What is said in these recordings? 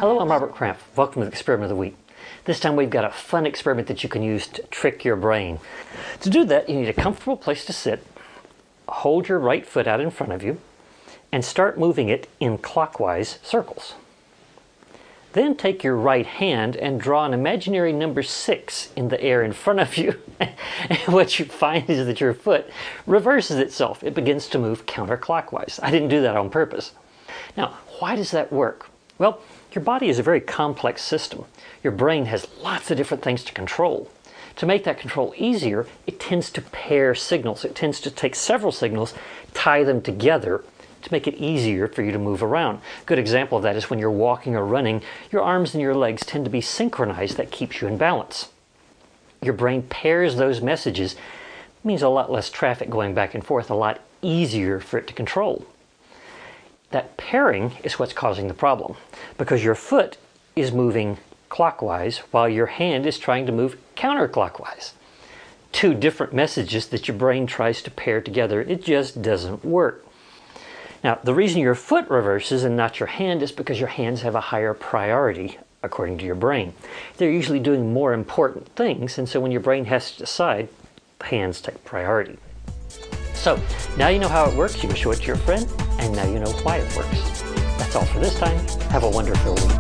Hello, I'm Robert Krampf. Welcome to the Experiment of the Week. This time we've got a fun experiment that you can use to trick your brain. To do that, you need a comfortable place to sit, hold your right foot out in front of you, and start moving it in clockwise circles. Then take your right hand and draw an imaginary number 6 in the air in front of you. And what you find is that your foot reverses itself. It begins to move counterclockwise. I didn't do that on purpose. Now, why does that work? Well, your body is a very complex system. Your brain has lots of different things to control. To make that control easier, it tends to pair signals. It tends to take several signals, tie them together to make it easier for you to move around. A good example of that is when you're walking or running, your arms and your legs tend to be synchronized. That keeps you in balance. Your brain pairs those messages. It means a lot less traffic going back and forth, a lot easier for it to control. That pairing is what's causing the problem, because your foot is moving clockwise while your hand is trying to move counterclockwise. Two different messages that your brain tries to pair together. It just doesn't work. Now, the reason your foot reverses and not your hand is because your hands have a higher priority, according to your brain. They're usually doing more important things, and so when your brain has to decide, the hands take priority. So, now you know how it works, you can show it to your friend, and now you know why it works. That's all for this time. Have a wonderful week.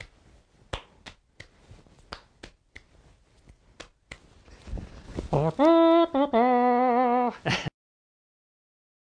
Uh-huh.